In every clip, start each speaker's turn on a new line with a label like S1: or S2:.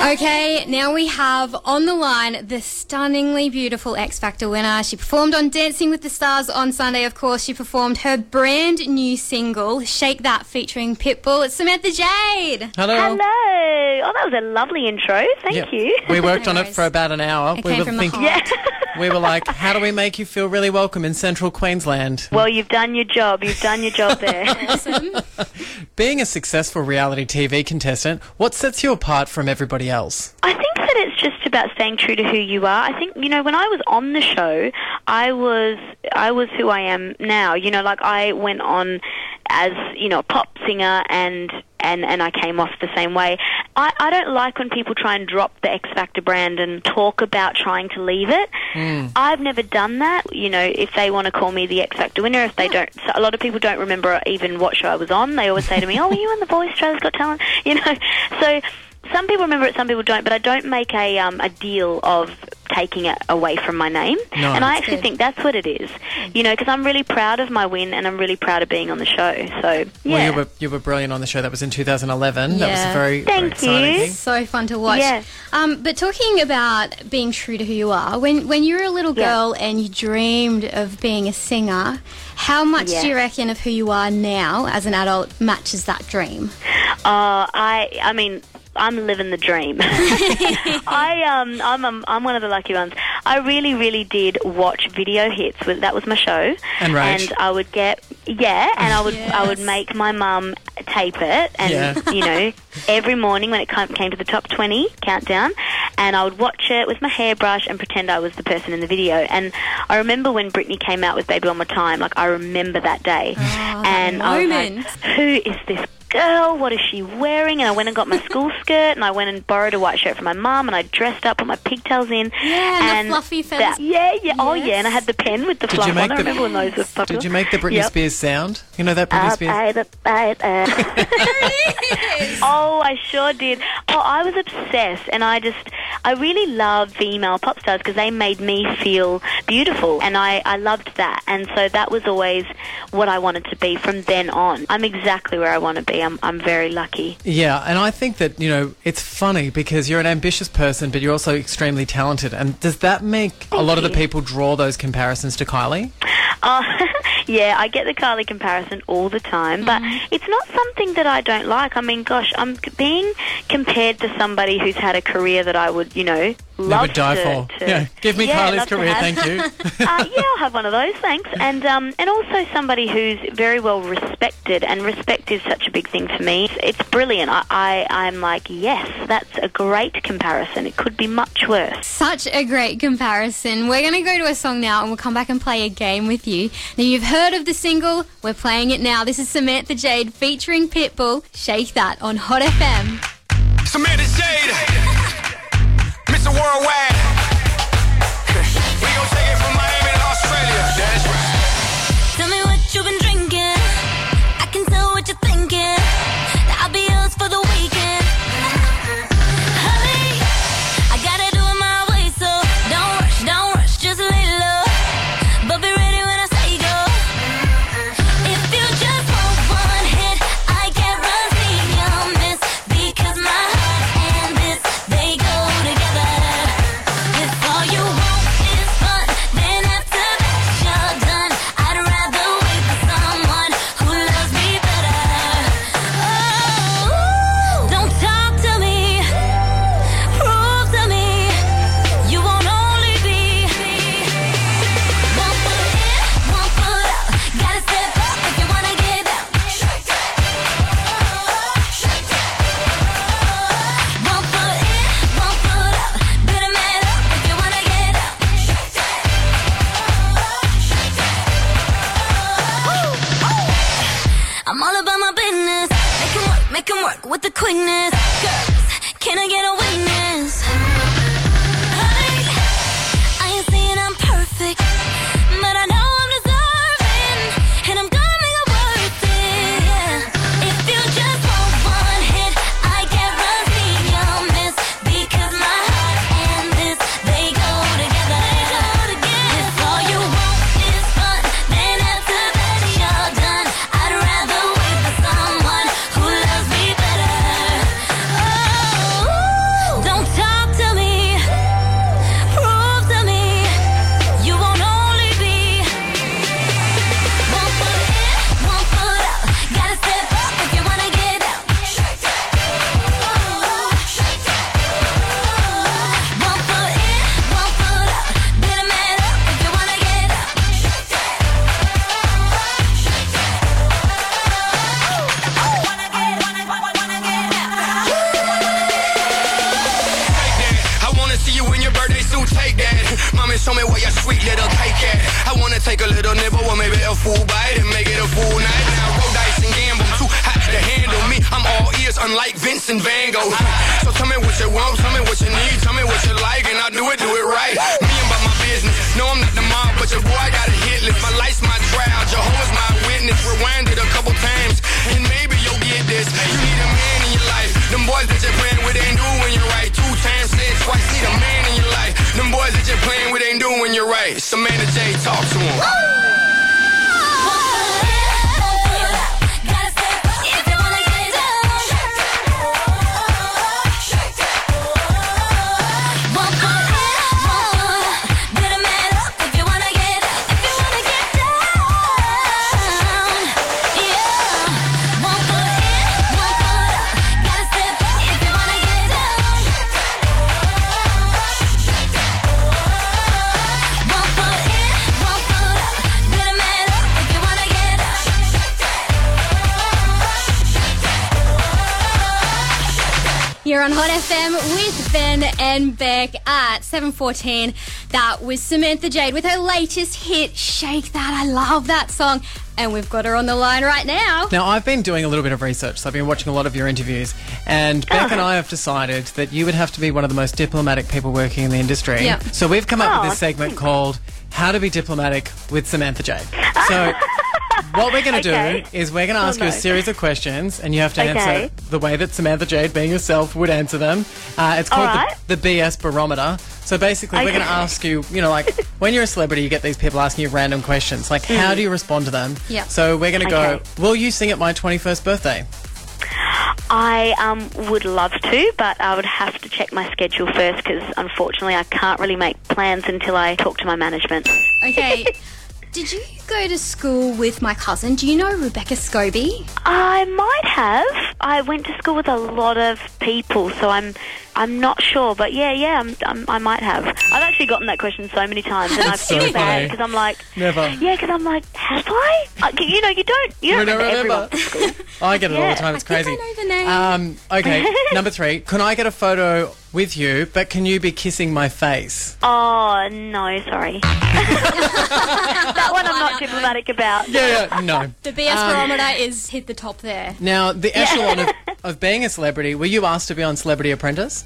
S1: Okay, now we have on the line the stunningly beautiful X Factor winner. She performed on Dancing with the Stars on Sunday, of course. She performed her brand new single, Shake That, featuring Pitbull. It's Samantha Jade.
S2: Hello.
S3: Hello. Oh, that was a lovely intro. Thank you.
S2: We worked on it for about an hour.
S1: It came from the heart.
S3: Yeah.
S2: We were like, how do we make you feel really welcome in central Queensland?
S3: Well, you've done your job. You've done your job there.
S1: Awesome.
S2: Being a successful reality TV contestant, what sets you apart from everybody else?
S3: I think that it's just about staying true to who you are. I think, when I was on the show, I was who I am now. Like I went on as, a pop singer and I came off the same way. I don't like when people try and drop the X Factor brand and talk about trying to leave it. I've never done that. If they want to call me the X Factor winner, if they don't, so a lot of people don't remember even what show I was on. They always say to me, "Oh, were you on The Voice? Australia's Got Talent?" So some people remember it, some people don't, but I don't make a deal of taking it away from my name.
S2: No,
S3: and I actually think that's what it is, because I'm really proud of my win and I'm really proud of being on the show. So, yeah.
S2: Well, you were brilliant on the show. That was in 2011. That was
S1: Yeah.
S2: a very, very exciting thing.
S1: So fun to watch.
S3: Yeah.
S1: But talking about being true to who you are, when you were a little girl and you dreamed of being a singer, how much do you reckon of who you are now as an adult matches that dream?
S3: I mean, I'm living the dream. I'm one of the lucky ones. I really, really did watch Video Hits. That was my show.
S2: And Rage.
S3: And I would I would make my mum tape it, and every morning when it came to the top 20 countdown, and I would watch it with my hairbrush and pretend I was the person in the video. And I remember when Britney came out with Baby One More Time. Like, I remember that day, and I was like, "Who is this girl? What is she wearing?" And I went and got my school skirt, and I went and borrowed a white shirt from my mum, and I dressed up, put my pigtails in.
S1: Yeah, and the fluffy feathers.
S3: Oh, yeah, and I had the pen with the fluff on. I remember when those were popular.
S2: Did you make the Britney Spears sound? You know that Britney Spears?
S3: Oh, I sure did. Oh, I was obsessed, and I really loved female pop stars because they made me feel beautiful, and I loved that. And so that was always what I wanted to be from then on. I'm exactly where I want to be. I'm very lucky.
S2: Yeah, and I think that, it's funny because you're an ambitious person, but you're also extremely talented. And does that make a lot of the people draw those comparisons to Kylie?
S3: Yeah, I get the Kylie comparison all the time, but it's not something that I don't like. I mean, gosh, I'm being compared to somebody who's had a career that I would, love
S2: to die for. Yeah, give me Kylie's career, thank you.
S3: I'll have one of those, thanks. And also somebody who's very well respected, and respect is such a big thing for me. It's brilliant. I'm like, yes, that's a great comparison. It could be much worse.
S1: Such a great comparison. We're going to go to a song now and we'll come back and play a game with you. Now, you've heard of the single. We're playing it now. This is Samantha Jade featuring Pitbull. Shake That on Hot FM.
S4: Samantha Jade, Mr. Worldwide. We gon' take it from Miami to Australia. That's right.
S5: Tell me what you've been drinking. I can tell what you're thinking. I'll be yours for the weekend. Honey, I gotta do it my way, so don't rush, just lay low. But be ready when I say go. If you just want one hit, I guarantee you'll miss, because my heart and this, they go together. If all you want is fun, then after that you're done, I'd rather wait for someone who loves me better. Oh, don't talk to me, prove to me you won't only be one foot in, one foot out. Gotta step up if you wanna get down. Shake that, shake that. One foot in, one foot out. Better man up if you wanna get down. Shake that, shake that. I'm all about my business. Make 'em work with the quickness. Girls, can I get a witness? Hey, I ain't saying I'm perfect, but I know I'm deserving, and I'm gonna make it worth it. Yeah. If you just want one hit, I guarantee you'll miss, because my heart and this, they go together. If all you want is fun, then after that you're done, I'd rather wait for someone who loves me better. Oh,
S4: Show me where your sweet little cake at. I wanna take a little nibble or maybe a full bite and make it a full night. Now roll dice and gamble, too hot to handle me. I'm all ears, unlike Vincent Van Gogh. So tell me what you want, tell me what you need, tell me what you like, and I'll do it right. Me about my business. No, I'm not the mob, but your boy got a hit list. My life's my trial, Jehovah's my witness. Rewind it a couple times, and maybe you'll get this. You need a man in your life. Them boys that you're playing with ain't doing you right. 2 times said twice, need a man in your life. Them boys that you're playing with ain't doing you right. Samantha J, talk to him.
S1: You're on Hot FM with Ben and Beck at 7:14. That was Samantha Jade with her latest hit, Shake That. I love that song. And we've got her on the line right now.
S2: Now, I've been doing a little bit of research, so I've been watching a lot of your interviews, and Beck and I have decided that you would have to be one of the most diplomatic people working in the industry.
S1: Yep.
S2: So we've come up with this segment called How to Be Diplomatic with Samantha Jade. So what we're going to
S3: Okay.
S2: do is we're going to ask you a series of questions, and you have to
S3: Okay.
S2: answer the way that Samantha Jade, being yourself, would answer them. It's called
S3: Alright.
S2: the BS Barometer. So basically, we're going to ask you, like, when you're a celebrity, you get these people asking you random questions. Like, how do you respond to them?
S1: Yeah.
S2: So we're going to go,
S3: Okay.
S2: will you sing at my 21st birthday?
S3: I would love to, but I would have to check my schedule first because unfortunately I can't really make plans until I talk to my management.
S1: Okay. Did you go to school with my cousin? Do you know Rebecca Scobie?
S3: I might have. I went to school with a lot of people, so I'm not sure. But I might have. I've actually gotten that question so many times, and I
S2: so
S3: feel bad
S2: funny.
S3: because I'm like,
S2: Never.
S3: yeah, because I'm like, have I? You don't remember everyone from school.
S2: I get it all
S3: Yeah.
S2: the time. It's
S1: I think
S2: crazy.
S1: I know the name.
S2: Okay, number 3. Can I get a photo with you, but can you be kissing my face?
S3: Oh no, sorry. That one I'm not diplomatic about.
S2: Yeah, no.
S1: The BS barometer is hit the top there.
S2: Now, the echelon of being a celebrity, were you asked to be on Celebrity Apprentice?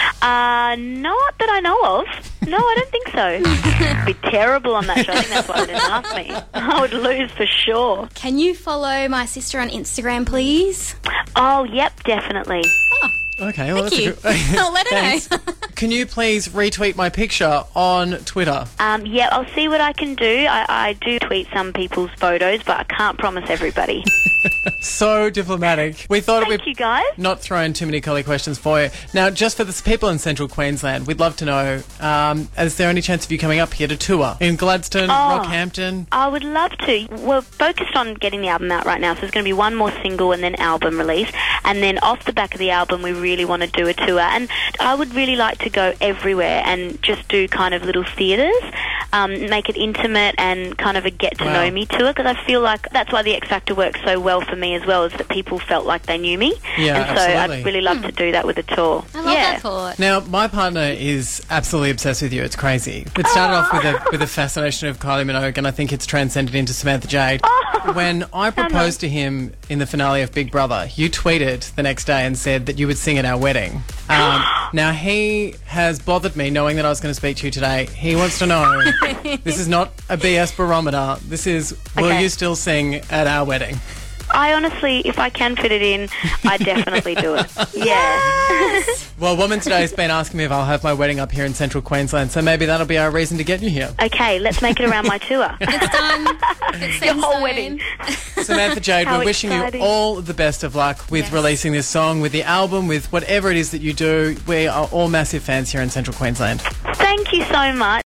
S3: Not that I know of. No, I don't think so. I'd be terrible on that show. I think that's why they didn't ask me. I would lose for sure.
S1: Can you follow my sister on Instagram, please?
S3: Oh, yep, definitely.
S2: Okay, well,
S1: Thank you.
S2: that's a good...
S1: I'll let her know.
S2: Thanks. Can you please retweet my picture on Twitter?
S3: Yeah, I'll see what I can do. I do tweet some people's photos, but I can't promise everybody.
S2: So diplomatic. We thought
S3: Thank you, guys.
S2: not throw in too many curly questions for you. Now, just for the people in Central Queensland, we'd love to know, is there any chance of you coming up here to tour in Gladstone, Rockhampton?
S3: I would love to. We're focused on getting the album out right now, so there's going to be one more single and then album release. And then off the back of the album, we really want to do a tour. And I would really like to go everywhere and just do kind of little theatres, make it intimate and kind of a get-to-know-me tour, because I feel like that's why the X Factor works so well for me as well, is that people felt like they knew me.
S2: Yeah,
S3: and so
S2: absolutely.
S3: I'd really love to do that with a tour.
S1: I love that thought.
S2: Now, my partner is absolutely obsessed with you. It's crazy. It started off with a fascination of Kylie Minogue, and I think it's transcended into Samantha Jade. When I proposed to him in the finale of Big Brother, you tweeted the next day and said that you would sing at our wedding. Now, he has bothered me knowing that I was going to speak to you today. He wants to know, this is not a BS barometer. This is, will
S3: Okay.
S2: you still sing at our wedding?
S3: I honestly, if I can fit it in, I definitely do it. Yeah.
S2: Well, Woman Today's been asking me if I'll have my wedding up here in Central Queensland, so maybe that'll be our reason to get you here.
S3: Okay, let's make it around my tour.
S1: It's done. It's
S3: Your
S1: set in
S3: whole
S1: stone.
S3: wedding.
S2: Samantha Jade,
S3: How
S2: we're wishing
S3: exciting.
S2: you all the best of luck with
S1: Yes.
S2: releasing this song, with the album, with whatever it is that you do. We are all massive fans here in Central Queensland.
S3: Thank you so much.